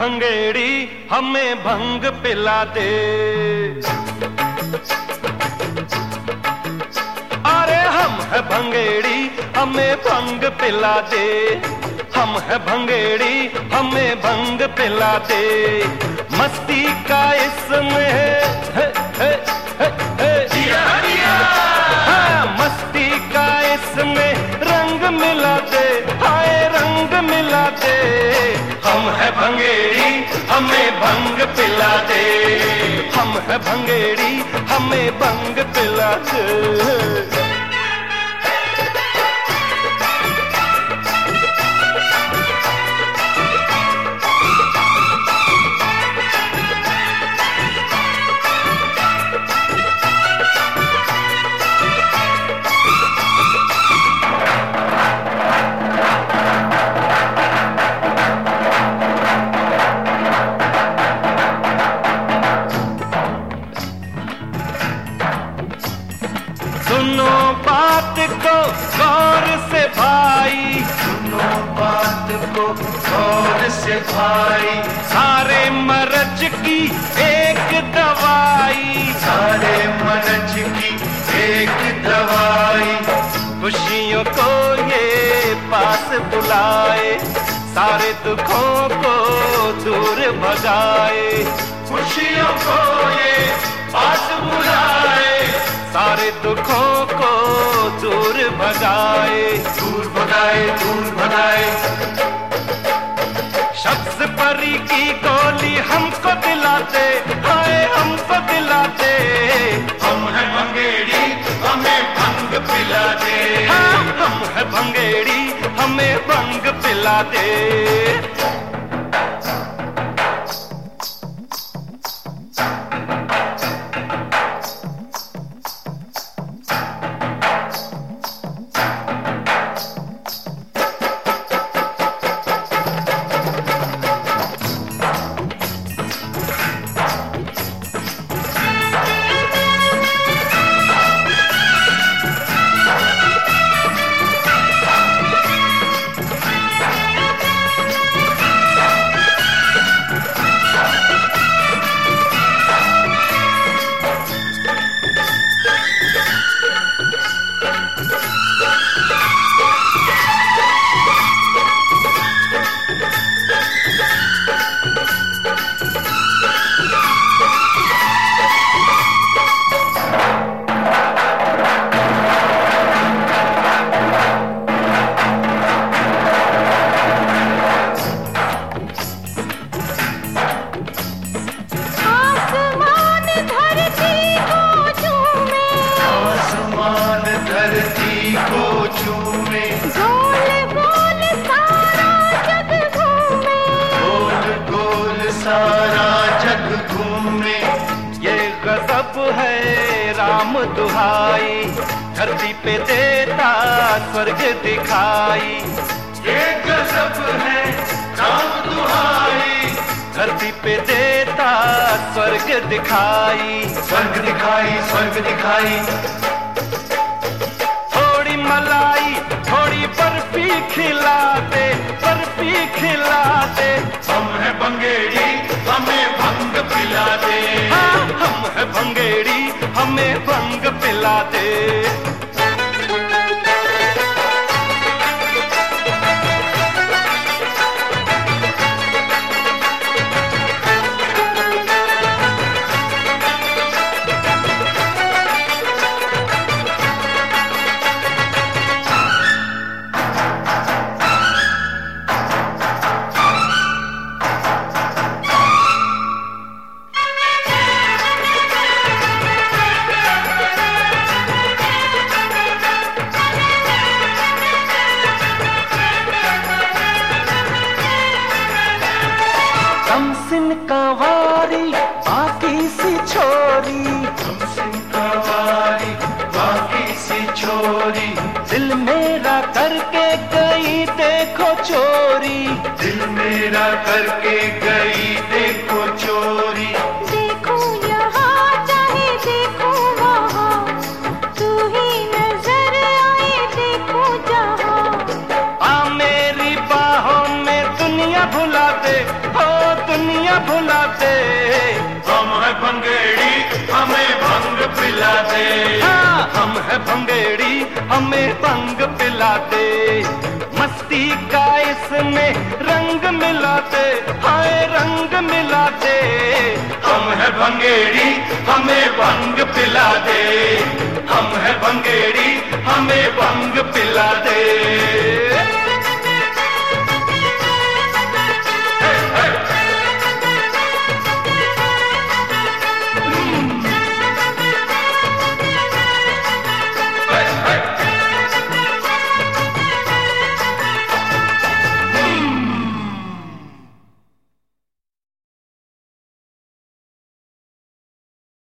भंगेड़ी हमें भंग पिला दे। अरे हम है भंगेड़ी हमें भंग पिला दे। हम है भंगेड़ी हमें भंग पिला दे। मस्ती का इसमें है हाँ, मस्ती का इसमें रंग मिला दे। हाय रंग मिला दे। हम है भंगेड़ी हमें भंग पिला दे। हम है भंगेड़ी हमें भंग पिला दे। सुनो बात को गौर से भाई। सुनो बात को गौर से भाई। सारे मरज की एक दवाई। सारे मरज की एक दवाई। खुशियों को ये पास बुलाए। सारे दुखों को दूर भगाए। खुशियों को ये पास बुलाए। सारे दुखों को दूर भगाए। दूर भगाए दूर भगाए। शब्द परी की गोली हमको दिलाते। हाय हमको दिलाते। हम है भंगेड़ी हमें भंग पिला दे। हाँ, हम है भंगेड़ी हमें भंग पिला दे। है राम दुहाई। धरती पे देता स्वर्ग दिखाई। ये गजब है राम दुहाई। धरती पे देता स्वर्ग दिखाई। स्वर्ग दिखाई स्वर्ग दिखाई। थोड़ी मलाई थोड़ी बर्फी खिला दे। बर्फी खिला दे। हम है भंगेड़ी हमें भंग पिला दे। हाँ, हम है भंगेड़ी हमें भंग पिला दे। कमसिन कंवारी बाकी सी छोरी। कमसिन कंवारी बाकी सी छोरी। दिल मेरा करके गई देखो चोरी। दिल मेरा करके गई देखो चोरी। देखो यहाँ चाहे देखो वहाँ, तू ही नजर आए देखो जहाँ। आ मेरी बाहों में दुनिया भुला दे। हो दुनिया पिला दे। हाँ, हम है भंगेड़ी, हमें भंग पिला दे। मस्ती का इसमें रंग मिला दे, हाय रंग मिला दे। हम है भंगेड़ी, हमें भंग पिला दे। हम है भंगेड़ी, हमें भंग